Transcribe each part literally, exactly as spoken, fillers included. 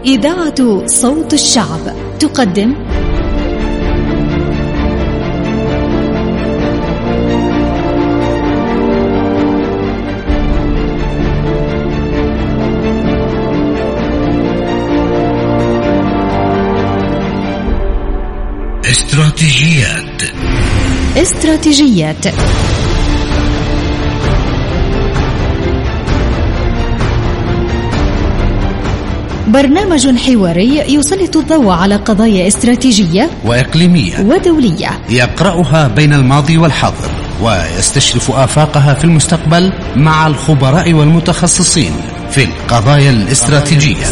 إذاعة صوت الشعب تقدم استراتيجيات استراتيجيات برنامج حواري يسلط الضوء على قضايا استراتيجية وإقليمية ودولية يقرأها بين الماضي والحاضر ويستشرف آفاقها في المستقبل مع الخبراء والمتخصصين في القضايا الاستراتيجية.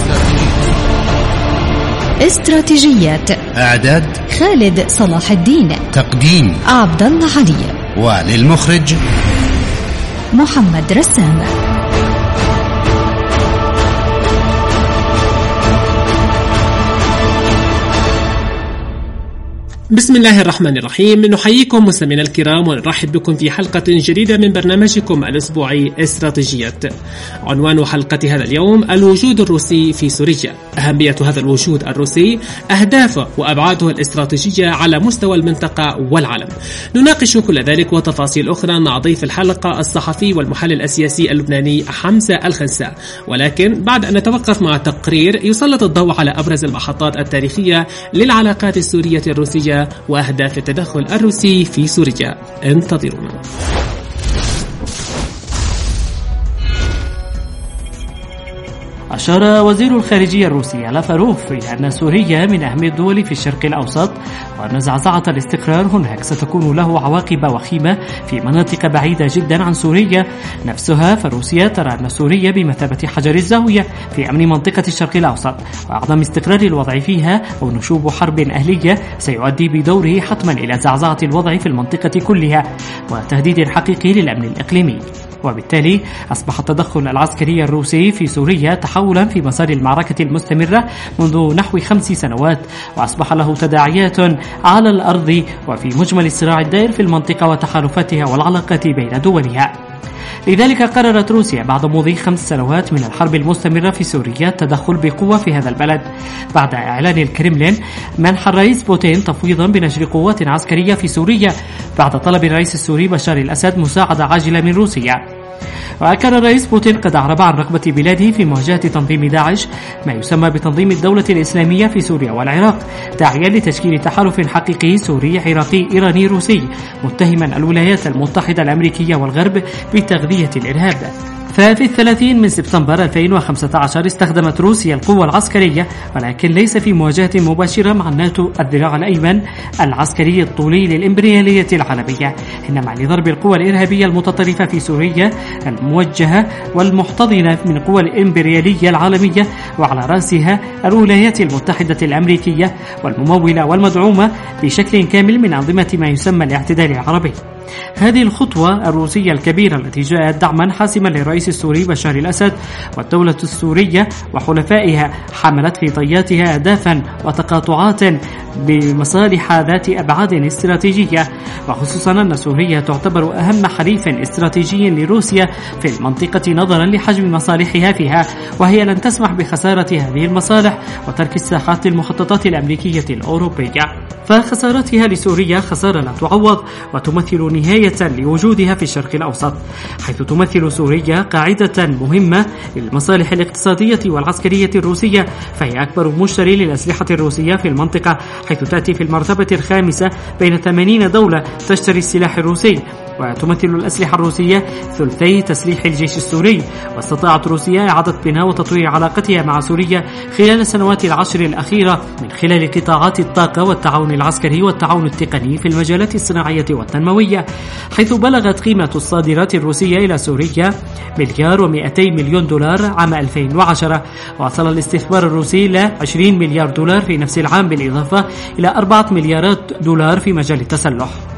استراتيجيات إعداد خالد صلاح الدين، تقديم عبد الله علي، وللمخرج محمد رسام. بسم الله الرحمن الرحيم. نحييكم مستمعينا الكرام ونرحب بكم في حلقة جديدة من برنامجكم الأسبوعي استراتيجيات. عنوان حلقة هذا اليوم: الوجود الروسي في سوريا، أهمية هذا الوجود الروسي، أهدافه وأبعاده الاستراتيجية على مستوى المنطقة والعالم. نناقش كل ذلك وتفاصيل أخرى مع ضيف الحلقة الصحفي والمحلل السياسي اللبناني حمزة الخنساء، ولكن بعد أن نتوقف مع تقرير يسلط الضوء على أبرز المحطات التاريخية للعلاقات السورية الروسية وأهداف التدخل الروسي في سوريا. انتظرونا. أشار وزير الخارجية الروسي لافروف إلى أن سوريا من أهم الدول في الشرق الأوسط، وأن زعزعة الاستقرار هناك ستكون له عواقب وخيمة في مناطق بعيدة جدا عن سوريا نفسها. فروسيا ترى أن سوريا بمثابة حجر الزاوية في أمن منطقة الشرق الأوسط وأعظم استقرار الوضع فيها، ونشوب حرب أهلية سيؤدي بدوره حتما إلى زعزعة الوضع في المنطقة كلها وتهديد حقيقي للأمن الإقليمي. وبالتالي أصبح التدخل العسكري الروسي في سوريا تحولا في مسار المعركة المستمرة منذ نحو خمس سنوات، وأصبح له تداعيات على الأرض وفي مجمل الصراع الدائر في المنطقة وتحالفاتها والعلاقات بين دولها. لذلك قررت روسيا بعد مضي خمس سنوات من الحرب المستمرة في سوريا التدخل بقوة في هذا البلد، بعد إعلان الكرملين منح الرئيس بوتين تفويضا بنشر قوات عسكرية في سوريا بعد طلب الرئيس السوري بشار الأسد مساعدة عاجلة من روسيا. وكان الرئيس بوتين قد أعرب عن رغبة بلاده في مواجهة تنظيم داعش، ما يسمى بتنظيم الدولة الإسلامية في سوريا والعراق، داعيا لتشكيل تحالف حقيقي سوري عراقي إيراني روسي، متهما الولايات المتحدة الأمريكية والغرب بتغذية الإرهاب. ففي الثلاثين من سبتمبر ألفين وخمسة عشر استخدمت روسيا القوة العسكرية، ولكن ليس في مواجهة مباشرة مع الناتو الذراع الأيمن العسكري الطولي للإمبريالية العالمية، إنما لضرب القوى الإرهابية المتطرفة في سوريا الموجهة والمحتضنة من القوى الإمبريالية العالمية، وعلى رأسها الولايات المتحدة الأمريكية والممولة والمدعومة بشكل كامل من أنظمة ما يسمى الاعتدال العربي. هذه الخطوة الروسية الكبيرة التي جاءت دعما حاسما للرئيس السوري بشار الأسد والدولة السورية وحلفائها، حملت في طياتها أهدافا وتقاطعات بمصالح ذات أبعاد استراتيجية، وخصوصا أن سوريا تعتبر أهم حليف استراتيجي لروسيا في المنطقة نظرا لحجم مصالحها فيها، وهي لن تسمح بخسارة هذه المصالح وترك الساحات للمخططات الأمريكية الأوروبية. فخسارتها لسوريا خسارة لا تعوض، وتمثل نهاية لوجودها في الشرق الأوسط، حيث تمثل سوريا قاعدة مهمة للمصالح الاقتصادية والعسكرية الروسية، فهي أكبر مشتري للأسلحة الروسية في المنطقة، حيث تأتي في المرتبة الخامسة بين ثمانين دولة تشتري السلاح الروسي، وتمثل الأسلحة الروسية ثلثي تسليح الجيش السوري. واستطاعت روسيا إعادة بناء وتطوير علاقتها مع سوريا خلال السنوات العشر الأخيرة من خلال قطاعات الطاقة والتعاون العسكري والتعاون التقني في المجالات الصناعية والتنموية، حيث بلغت قيمة الصادرات الروسية إلى سوريا مليار ومئتي مليون دولار عام ألفين وعشرة، وصل الاستثمار الروسي إلى عشرين مليار دولار في نفس العام، بالإضافة إلى أربعة مليارات دولار في مجال التسلح.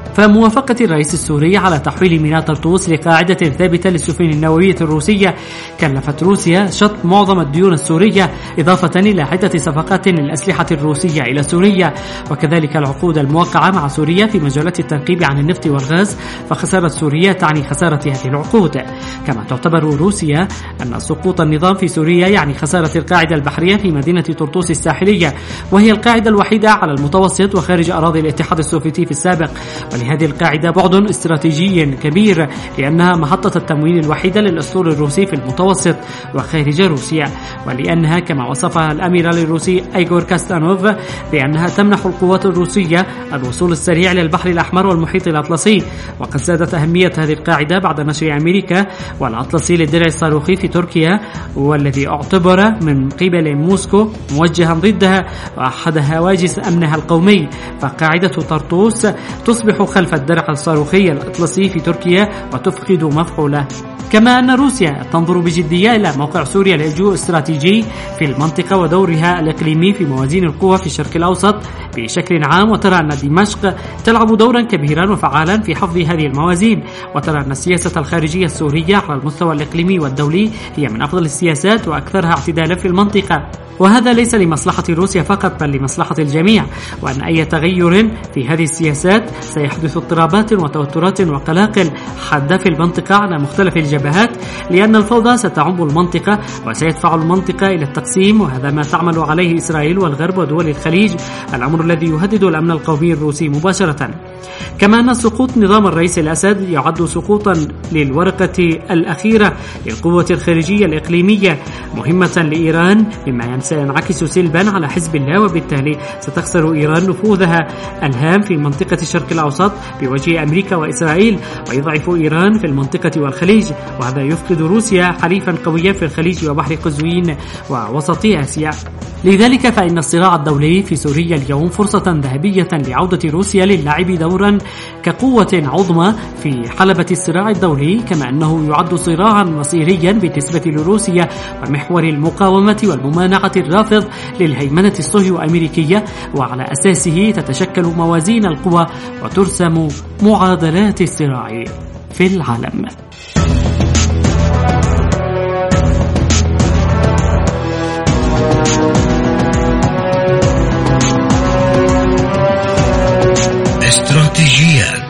فموافقة الرئيس السوري على تحويل ميناء طرطوس لقاعدة ثابتة للسفن النووية الروسية كلفت روسيا شط معظم الديون السورية، إضافة إلى عدة صفقات للأسلحة الروسية إلى سوريا، وكذلك العقود الموقعة مع سوريا في مجالات التنقيب عن النفط والغاز، فخسارة سوريا تعني خسارة هذه العقود. كما تعتبر روسيا أن سقوط النظام في سوريا يعني خسارة القاعدة البحرية في مدينة طرطوس الساحلية، وهي القاعدة الوحيدة على المتوسط وخارج أراضي الاتحاد السوفيتي في السابق. ولهذه القاعدة بعد استراتيجي كبير، لأنها محطة التموين الوحيدة للأسطول الروسي في المتوسط وخارج روسيا، ولأنها كما وصفها الأميرال الروسي إيغور كاستانوف بأنها تمنح القوات الروسية الوصول السريع للبحر الأحمر والمحيط الأطلسي. وقد زادت أهمية هذه القاعدة بعد نشر أمريكا والأطلسي للدرع الصاروخي في تركيا، والذي اعتبر من قبل موسكو موجها ضدها وأحد هواجس أمنها القومي. فقاعدة طرطوس تصبح خلف الدرع الصاروخي الأطلسي في تركيا وتفقد مفعوله. كما أن روسيا تنظر بجدية إلى موقع سوريا الجيوستراتيجي في المنطقة ودورها الإقليمي في موازين القوى في الشرق الأوسط بشكل عام، وترى أن دمشق تلعب دورا كبيرا وفعالا في حفظ هذه الموازين، وترى أن السياسة الخارجية السورية على المستوى الإقليمي والدولي هي من أفضل السياسات وأكثرها اعتدالا في المنطقة. وهذا ليس لمصلحة روسيا فقط بل لمصلحة الجميع، وأن أي تغير في هذه السياسات سيحدث اضطرابات وتوترات وقلاقل حادة في المنطقة على مختلف الجبهات، لأن الفوضى ستعم المنطقة وسيدفع المنطقة إلى التقسيم، وهذا ما تعمل عليه إسرائيل والغرب ودول الخليج، الأمر الذي يهدد الأمن القومي الروسي مباشرة. كما أن سقوط نظام الرئيس الأسد يعد سقوطا للورقة الأخيرة للقوة الخارجية الإقليمية مهمة لإيران، مما سينعكس سلبا على حزب الله، وبالتالي ستخسر إيران نفوذها الهام في منطقة الشرق الأوسط بوجه أمريكا وإسرائيل، ويضعف إيران في المنطقة والخليج، وهذا يفقد روسيا حليفا قويا في الخليج وبحر قزوين ووسط آسيا. لذلك فإن الصراع الدولي في سوريا اليوم فرصة ذهبية لعودة روسيا للعب دورا كقوة عظمى في حلبة الصراع الدولي، كما أنه يعد صراعا مصيريا بالنسبة لروسيا ومحور المقاومة والممانعة الرافض للهيمنة الصهيو أمريكية، وعلى أساسه تتشكل موازين القوى وترسم معادلات الصراع في العالم. استراتيجيات.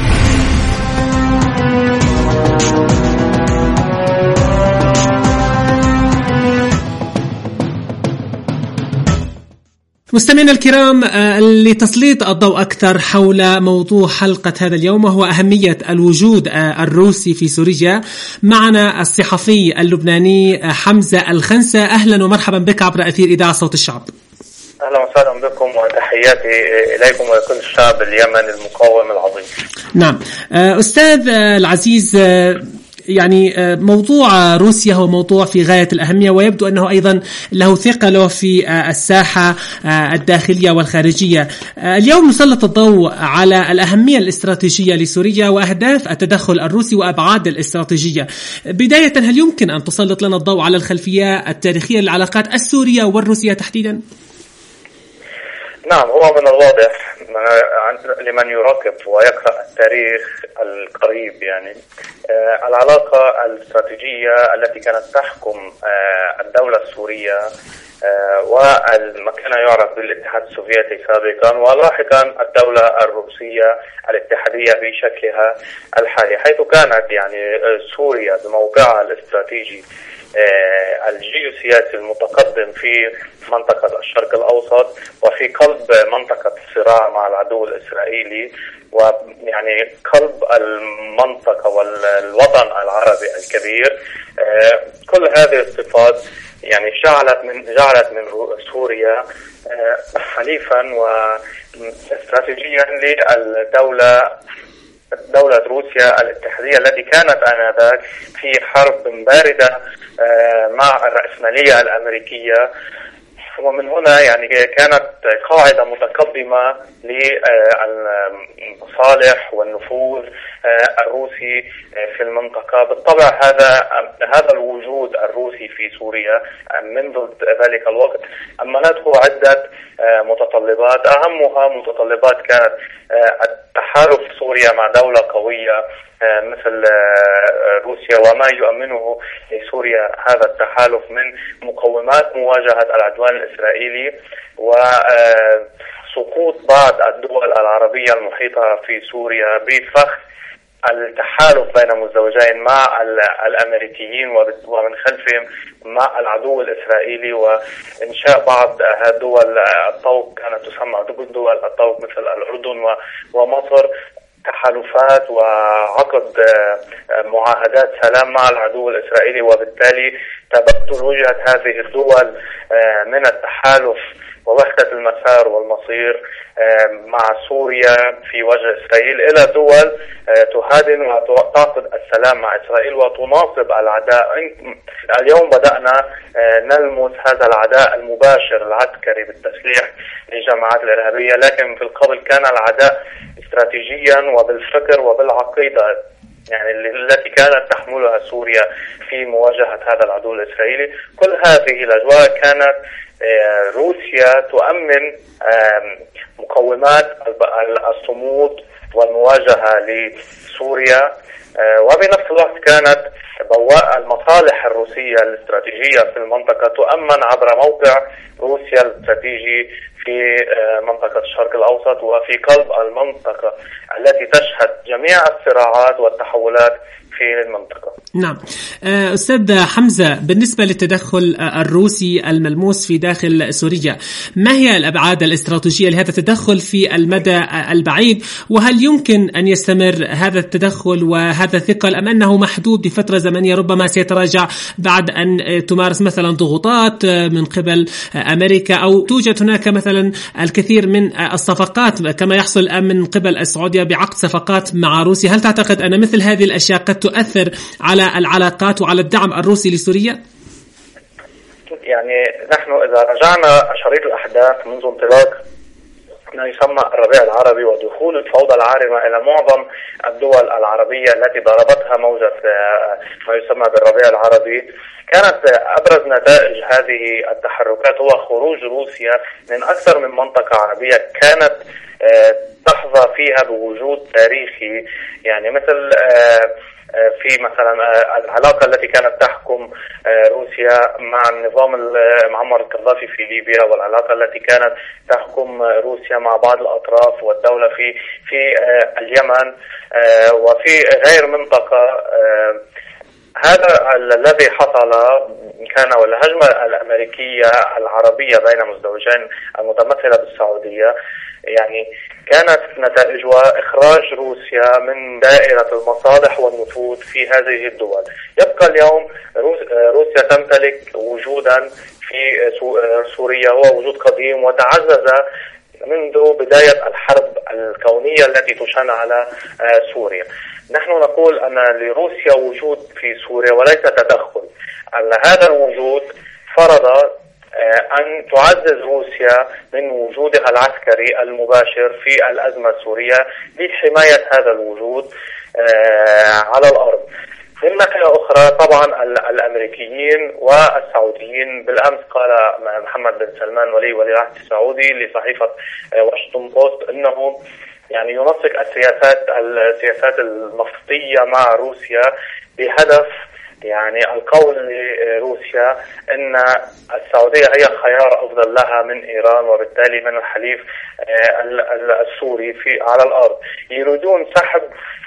مستمعينا الكرام، لتسليط الضوء أكثر حول موضوع حلقة هذا اليوم وهو أهمية الوجود الروسي في سوريا، معنا الصحفي اللبناني حمزة الخنسة. أهلا ومرحبا بك عبر أثير إذاعة صوت الشعب. أهلا وسهلا بكم وتحياتي إليكم ولكل الشعب اليمني المقاوم العظيم. نعم أستاذ العزيز، يعني موضوع روسيا هو موضوع في غاية الأهمية، ويبدو أنه أيضا له ثقله في الساحة الداخلية والخارجية. اليوم نسلط الضوء على الأهمية الاستراتيجية لسوريا وأهداف التدخل الروسي وأبعاد الاستراتيجية. بداية، هل يمكن أن تسلط لنا الضوء على الخلفية التاريخية للعلاقات السورية والروسية تحديدا؟ نعم، هو من الواضح لمن يراقب ويقرأ التاريخ القريب يعني العلاقة الاستراتيجية التي كانت تحكم الدولة السورية وما كان يعرف بالاتحاد السوفيتي سابقا ولاحقا الدولة الروسية الاتحادية في شكلها الحالي، حيث كانت يعني سوريا بموقعها الاستراتيجي الجيوسياسي المتقدم في منطقة الشرق الأوسط وفي قلب منطقة الصراع مع العدو الإسرائيلي، ويعني قلب المنطقة والوطن العربي الكبير. كل هذه الصفات يعني جعلت من جعلت من سوريا حليفا واستراتيجيا للدولة دولة روسيا الاتحادية التي كانت آنذاك في حرب باردة مع الرأسمالية الأمريكية، ومن هنا يعني كانت قاعدة متقدمة للمصالح والنفوذ الروسي في المنطقة. بالطبع هذا هذا الوجود الروسي في سوريا منذ ذلك الوقت أمنته عدة متطلبات، أهمها متطلبات كانت التحالف السوري سوريا مع دولة قوية مثل روسيا، وما يؤمنه لسوريا هذا التحالف من مقومات مواجهة العدوان الإسرائيلي وسقوط بعض الدول العربية المحيطة في سوريا بفخ التحالف بين مزدوجين مع الأمريكيين ومن خلفهم مع العدو الإسرائيلي، وإنشاء بعض دول الطوق كانت تسمى دول الطوق مثل الأردن ومصر، تحالفات وعقد معاهدات سلام مع العدو الإسرائيلي، وبالتالي تبدل وجهة هذه الدول من التحالف ووحدة المسار والمصير مع سوريا في وجه إسرائيل إلى دول تهادن وتعقد السلام مع إسرائيل وتناصب العداء. اليوم بدأنا نلمس هذا العداء المباشر العسكري بالتسليح للجماعات الإرهابية، لكن في القبل كان العداء استراتيجيا وبالفكر وبالعقيدة، يعني التي كانت تحملها سوريا في مواجهة هذا العدو الإسرائيلي. كل هذه الأجواء كانت روسيا تؤمن مقومات الصمود والمواجهة لسوريا، وبنفس الوقت كانت بواء المصالح الروسية الاستراتيجية في المنطقة تؤمن عبر موقع روسيا الاستراتيجي في منطقة الشرق الأوسط وفي قلب المنطقة التي تشهد جميع الصراعات والتحولات في المنطقة. نعم أستاذ حمزة، بالنسبة للتدخل الروسي الملموس في داخل سوريا، ما هي الأبعاد الاستراتيجية لهذا التدخل في المدى البعيد؟ وهل يمكن أن يستمر هذا التدخل وهذا الثقل أم أنه محدود بفترة زمنية ربما سيتراجع بعد أن تمارس مثلا ضغوطات من قبل أمريكا، أو توجد هناك مثلا الكثير من الصفقات كما يحصل الآن من قبل السعودية بعقد صفقات مع روسيا؟ هل تعتقد أن مثل هذه الأشياء قد تؤثر على العلاقات وعلى الدعم الروسي لسوريا؟ يعني نحن إذا رجعنا شريط الأحداث منذ انطلاق ما يسمى الربيع العربي ودخول الفوضى العارمة إلى معظم الدول العربية التي ضربتها موجة ما يسمى بالربيع العربي، كانت أبرز نتائج هذه التحركات هو خروج روسيا من أكثر من منطقة عربية كانت تحظى فيها بوجود تاريخي، يعني مثل في مثلا العلاقة التي كانت تحكم روسيا مع النظام معمر القذافي في ليبيا، والعلاقة التي كانت تحكم روسيا مع بعض الأطراف والدولة في في اليمن وفي غير منطقة. هذا الذي حصل كان والهجمة الأمريكية العربية بين مزدوجين المتمثلة بالسعودية، يعني كانت نتائجها إخراج روسيا من دائرة المصالح والنفوذ في هذه الدول. يبقى اليوم روسيا تمتلك وجودا في سوريا هو وجود قديم وتعزز منذ بداية الحرب الكونية التي تشن على سوريا. نحن نقول أن لروسيا وجود في سوريا وليس تدخل، أن هذا الوجود فرض أن تعزز روسيا من وجودها العسكري المباشر في الأزمة السورية لحماية هذا الوجود على الأرض. من ناحية أخرى طبعا الأمريكيين والسعوديين، بالأمس قال محمد بن سلمان ولي ولي العهد السعودي لصحيفة واشنطن بوست أنه يعني ينسق السياسات السياسات النفطية مع روسيا بهدف يعني القول لروسيا أن السعودية هي خيار أفضل لها من إيران وبالتالي من الحليف السوري في على الأرض. يريدون سحب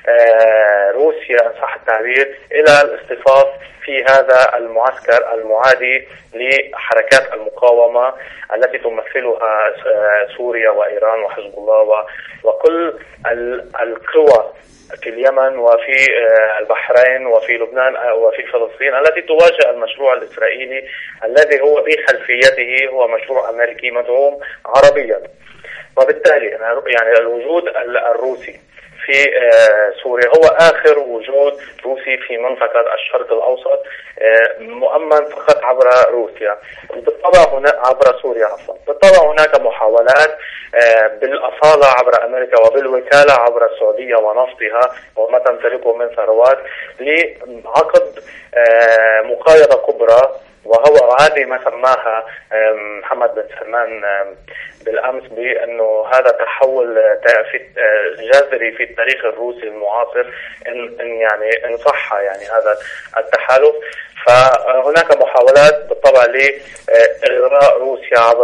روسيا صح التعبير إلى الاصطفاف في هذا المعسكر المعادي لحركات المقاومة التي تمثلها سوريا وإيران وحزب الله وكل القوى في اليمن وفي البحرين وفي لبنان وفي فلسطين التي تواجه المشروع الإسرائيلي الذي هو بخلفيته هو مشروع أمريكي مدعوم عربيا. وبالتالي يعني الوجود الروسي في سوريا هو آخر وجود روسي في منطقة الشرق الأوسط مؤمن فقط عبر روسيا. بالطبع هنا عبر سوريا عفوا. بالطبع هناك محاولات بالأصالة عبر أمريكا وبالوكالة عبر السعودية ونفطها وما تمتلكه من ثروات لعقد مقايضة كبرى وهو هذه ما سماها محمد بن سلمان بالأمس بأنه هذا تحول جذري في التاريخ الروسي المعاصر إن يعني إن صح يعني هذا التحالف. فهناك محاولات بالطبع لإغراء روسيا عبر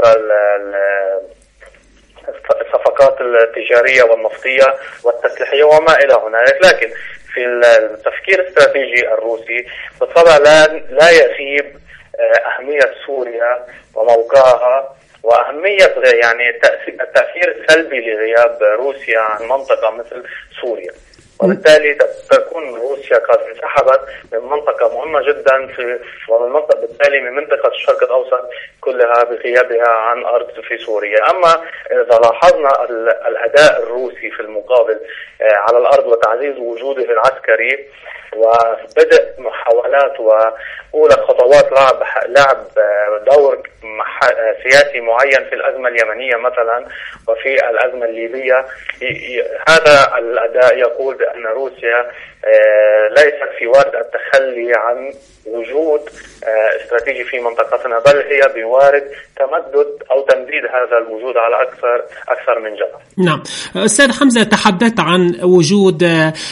الصفقات التجارية والنفطية والتسليحية وما إلى هنالك، لكن في التفكير الاستراتيجي الروسي بالطبع لا لا يغيب أهمية سوريا وموقعها وأهمية يعني التأثير السلبي لغياب روسيا عن منطقة مثل سوريا، وبالتالي تكون روسيا قد انسحبت من منطقة مهمة جدا في ومن منطقة بالتالي من منطقة الشرق الأوسط كلها بغيابها عن أرض في سوريا. أما إذا لاحظنا الأداء الروسي في المقابل على الأرض وتعزيز وجوده العسكري وبدء محاولات وأولى خطوات لعب لعب دور سياسي معين في الأزمة اليمنية مثلا وفي الأزمة الليبية، هذا الأداء يقول بأن روسيا ليست في وارد التخلي عن وجود استراتيجي في منطقتنا، بل هي بوارد تمدد أو تمديد هذا الوجود على أكثر أكثر من جهة. نعم أستاذ حمزة، تحدثت عن وجود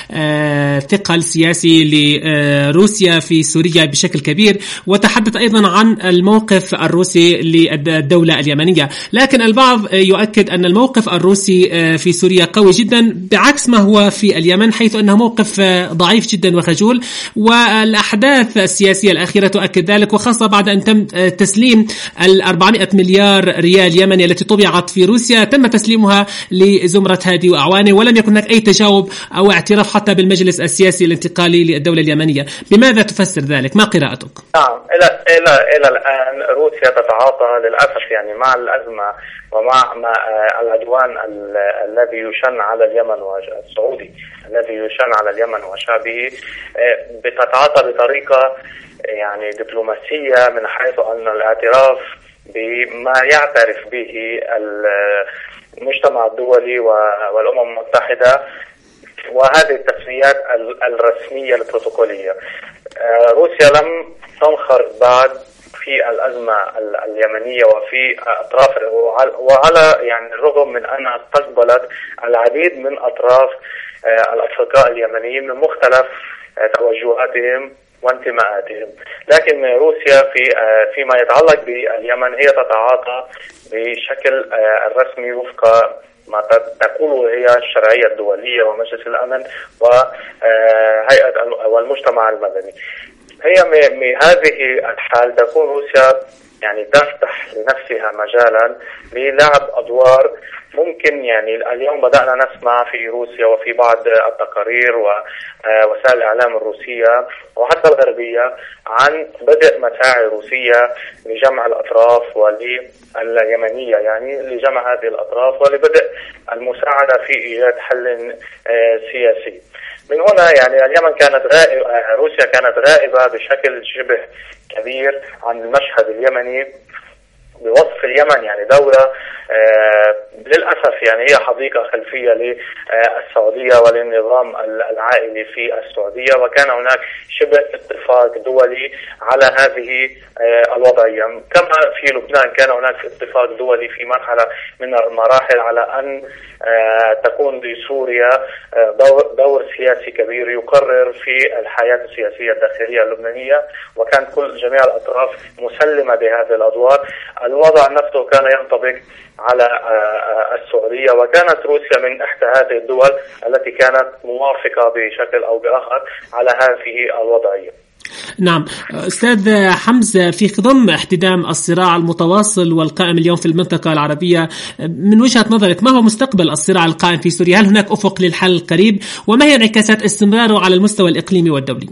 ثقل سياسي لروسيا في سوريا بشكل كبير، وتحدث أيضا عن الموقف الروسي للدولة اليمنية، لكن البعض يؤكد أن الموقف الروسي في سوريا قوي جدا بعكس ما هو في اليمن، حيث أنه موقف ضعيف جدا وخجول، والأحداث السياسية الأخيرة تؤكد ذلك، وخاصة بعد أن تم تسليم الأربعمائة مليار ريال يمني التي طبعت في روسيا، تم تسليمها لزمرة هادي وأعوانه، ولم يكن هناك أي تجاوب أو اعتراف حتى بالمجلس السياسي الانتقالي للدولة اليمنية. بماذا تفسر ذلك؟ ما قراءتك؟ نعم، إلى إلى إلى الآن روسيا تتعاطى للأسف يعني مع الأزمة ومع مع العدوان الذي يشن على اليمن والسعودي الذي يشن على اليمن وشعبه، بتتعاطى بطريقة يعني دبلوماسية من حيث أن الاعتراف بما يعترف به المجتمع الدولي والأمم المتحدة وهذه التسميات الرسمية البروتوكولية. روسيا لم تنخرط بعد في الأزمة اليمنية وفي أطراف، وعلى يعني الرغم من أنها استقبلت العديد من أطراف الأشقاء اليمنيين من مختلف توجهاتهم وانتماءاتهم، لكن روسيا في فيما يتعلق باليمن هي تتعاطى بشكل الرسمي وفق ما تقوله هي الشرعية الدولية ومجلس الأمن وهيئة والمجتمع المدني. هي بهذه الحال تكون روسيا يعني تفتح لنفسها مجالا للعب أدوار ممكن، يعني اليوم بدأنا نسمع في روسيا وفي بعض التقارير ووسائل الإعلام الروسية وحتى الغربية عن بدء مساعي روسية لجمع الأطراف واليمنية، يعني لجمع هذه الأطراف ولبدء المساعدة في إيجاد حل سياسي. من هنا يعني اليمن كانت غائبة، روسيا كانت غائبة بشكل شبه كبير عن المشهد اليمني بوصف اليمن يعني دولة آه للأسف يعني هي حديقة خلفية للسعودية وللنظام العائلي في السعودية، وكان هناك شبه اتفاق دولي على هذه آه الوضعية، كما في لبنان كان هناك اتفاق دولي في مرحلة من المراحل على أن آه تكون لسوريا آه دور, دور سياسي كبير يقرر في الحياة السياسية الداخلية اللبنانية، وكان كل جميع الأطراف مسلمة بهذه الأدوار. الوضع نفسه كان ينطبق على السعودية، وكانت روسيا من إحدى هذه الدول التي كانت موافقة بشكل أو بآخر على هذه الوضعية. نعم أستاذ حمزة، في خضم احتدام الصراع المتواصل والقائم اليوم في المنطقة العربية، من وجهة نظرك ما هو مستقبل الصراع القائم في سوريا؟ هل هناك أفق للحل القريب؟ وما هي انعكاسات استمراره على المستوى الإقليمي والدولي؟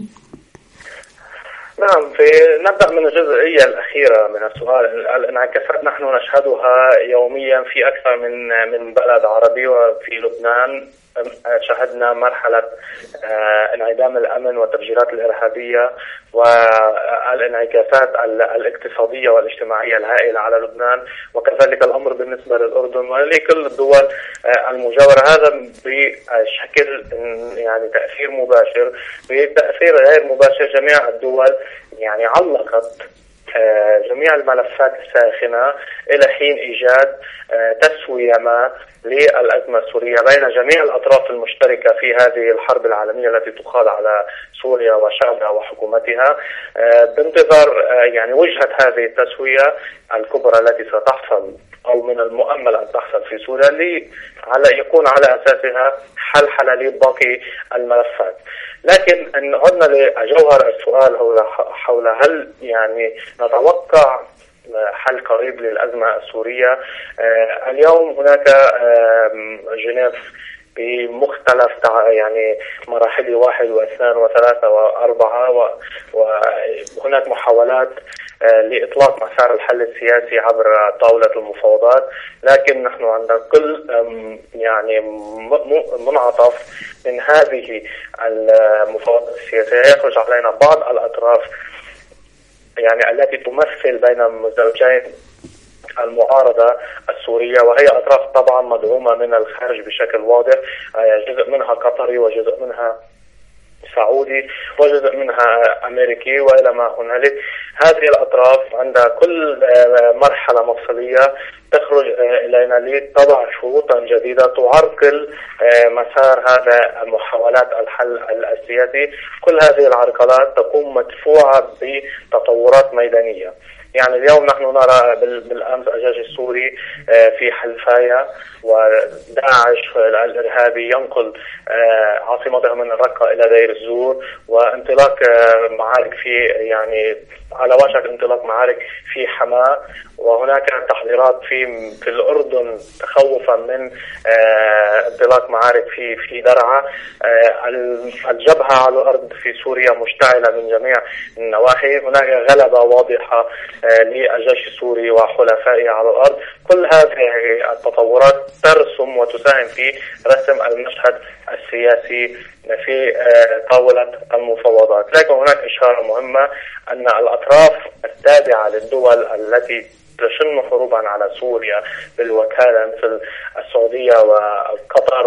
نعم، في نبدأ من الجزئية الأخيرة من السؤال. الانعكاسات نحن نشهدها يوميا في أكثر من من بلد عربي، وفي لبنان شهدنا مرحلة انعدام الأمن والتفجيرات الإرهابية والانعكاسات الاقتصادية والاجتماعية الهائلة على لبنان، وكذلك الأمر بالنسبة للأردن ولكل الدول المجاورة. هذا بشكل يعني تأثير مباشر. بتأثير غير مباشر جميع الدول يعني علقت جميع الملفات الساخنة إلى حين إيجاد تسوية ما للأزمة السورية بين جميع الأطراف المشتركة في هذه الحرب العالمية التي تخاض على سوريا وشعبها وحكومتها، بانتظار يعني وجهة هذه التسوية الكبرى التي ستحصل أو من المؤمل أن تحصل في سوريا لي على يكون على أساسها حل حل لباقي الملفات. لكن إن عدنا لجوهر السؤال حول هل يعني نتوقع حل قريب للأزمة السورية. اليوم هناك جنيف بمختلف يعني مراحل واحد واثنان وثلاثة وأربعة، وهناك محاولات لإطلاق مسار الحل السياسي عبر طاولة المفاوضات، لكن نحن عندنا كل يعني منعطف من هذه المفاوضات السياسية يخرج علينا بعض الأطراف يعني التي تمثل بين مزدوجين المعارضة السورية، وهي أطراف طبعا مدعومة من الخارج بشكل واضح، جزء منها قطري وجزء منها سعودي وجزء منها أمريكي وإلى ما هنالك. هذه الأطراف عندها كل مرحلة مفصلية تخرج إلينا لتضع شروطا جديدة تعرقل مسار هذا محاولات الحل السياسي. كل هذه العرقلات تكون مدفوعة بتطورات ميدانية. يعني اليوم نحن نرى بالأمس الجيش السوري في حلفاية وداعش الإرهابي ينقل عاصمته من الرقة إلى دير الزور، وانطلاق معارك في يعني على وشك انطلاق معارك في حماة، وهناك تحضيرات في في الأردن تخوفا من انطلاق معارك في في درعا. الجبهة على الأرض في سوريا مشتعلة من جميع النواحي، هناك غلبة واضحة للجيش السوري وحلفائه على الأرض. كل هذه التطورات ترسم وتساهم في رسم المشهد السياسي في طاولة المفاوضات. لكن هناك إشارة مهمة أن الأطراف التابعة للدول التي تشن حروبا على سوريا بالوكالة مثل السعودية وقطر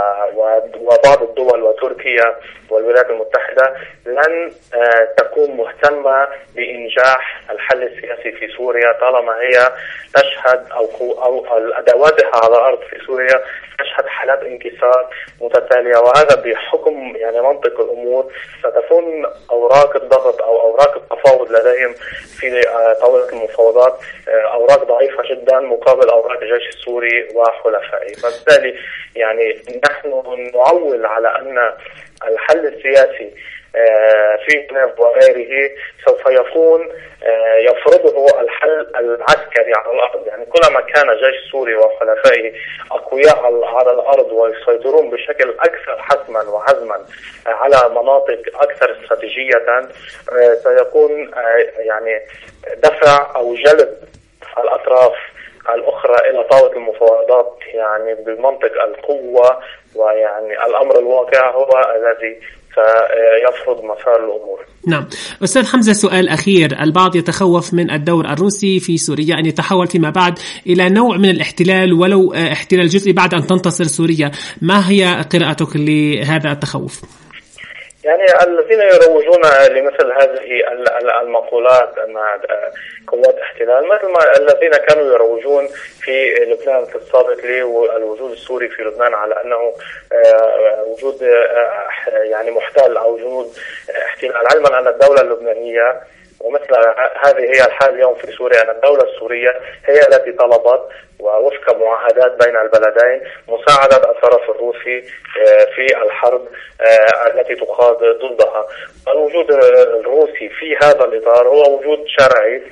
وبعض الدول وتركيا والولايات المتحدة لن تكون مهتمة بإنجاح الحل السياسي في سوريا طالما هي تشهد أو أو أدواتها على الأرض في سوريا تشهد حالات انكسار متتالية. وهذا بحكم يعني منطق الأمور ستكون أوراق الضغط أو أوراق التفاوض لديهم في طاولة المفاوضات أوراق ضعيفة جدا مقابل أوراق الجيش السوري وحلفائه. فبالتالي يعني نحن نعول على أن الحل السياسي في جنيف وغيره سوف يكون يفرضه الحل العسكري على الأرض. يعني كلما كان الجيش السوري وحلفائه أقوياء على الأرض ويسيطرون بشكل أكثر حسما وعزما على مناطق أكثر استراتيجية، سيكون يعني دفع أو جلب الأطراف الأخرى إلى طاولة المفاوضات يعني بمنطق القوة، ويعني الأمر الواقع هو الذي سيفرض مسار الأمور. نعم أستاذ حمزة، سؤال أخير. البعض يتخوف من الدور الروسي في سوريا أن يتحول فيما بعد إلى نوع من الاحتلال ولو احتلال جزئي بعد أن تنتصر سوريا. ما هي قراءتك لهذا التخوف؟ يعني الذين يروجون لمثل هذه المقولات أن قوات احتلال مثل ما الذين كانوا يروجون في لبنان في السابق للوجود السوري في لبنان على أنه وجود يعني محتل أو وجود احتلال، علما أن الدولة اللبنانية ومثل هذه هي الحال اليوم في سوريا أن الدولة السورية هي التي طلبت ووفق معاهدات بين البلدين مساعدة الطرف الروسي في الحرب التي تخاض ضدها. الوجود الروسي في هذا الإطار هو وجود شرعي،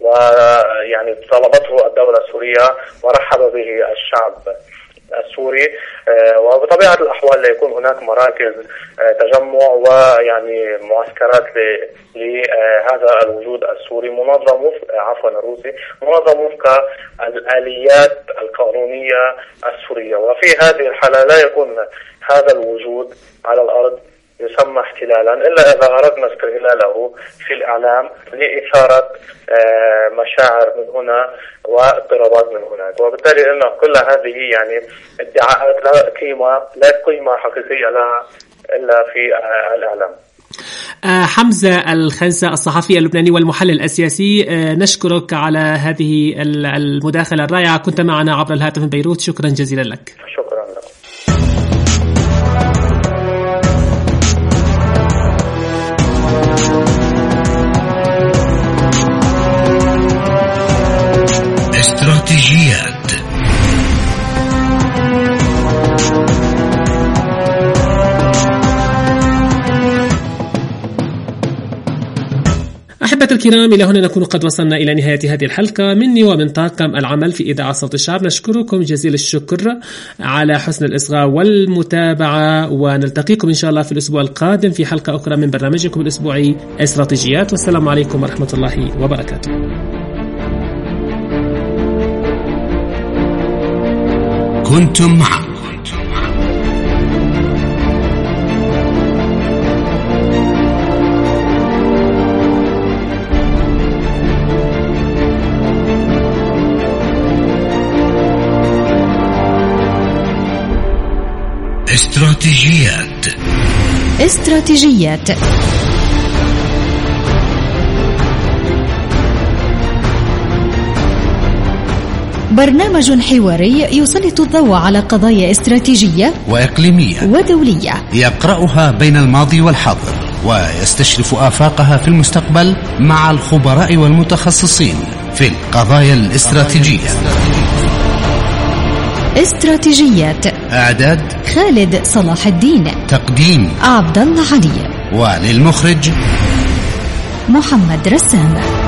ويعني طلبته الدولة السورية ورحب به الشعب السوري، وبطبيعة الأحوال ليكون هناك مراكز تجمع ويعني معسكرات لهذا الوجود السوري منظم عفوا الروسي منظم وفق الآليات القانونية السورية. وفي هذه الحالة لا يكون هذا الوجود على الأرض يسمى احتلالا إلا إذا أردنا استغلاله في الإعلام لإثارة مشاعر من هنا واضطرابات من هناك. وبالتالي إن كل هذه يعني ادعاءات لا قيمة لا قيمة حقيقية لها إلا في الإعلام. حمزة الخنسة الصحفي اللبناني والمحلل السياسي، نشكرك على هذه المداخلة الرائعة. كنت معنا عبر الهاتف من بيروت، شكرا جزيلا لك. شكرا لك. استراتيجيات. أحبة الكرام، إلى هنا نكون قد وصلنا إلى نهاية هذه الحلقة. مني ومن طاقم العمل في إذاعة صوت الشعب نشكركم جزيل الشكر على حسن الإصغاء والمتابعة، ونلتقيكم إن شاء الله في الأسبوع القادم في حلقة أخرى من برنامجكم الأسبوعي استراتيجيات، والسلام عليكم ورحمة الله وبركاته. كنتم مع استراتيجيات. استراتيجيات برنامج حواري يسلط الضوء على قضايا استراتيجية وإقليمية ودولية، يقرأها بين الماضي والحاضر ويستشرف آفاقها في المستقبل مع الخبراء والمتخصصين في القضايا الاستراتيجية. استراتيجيات إعداد خالد صلاح الدين، تقديم عبد الله علي، وللمخرج محمد رسام.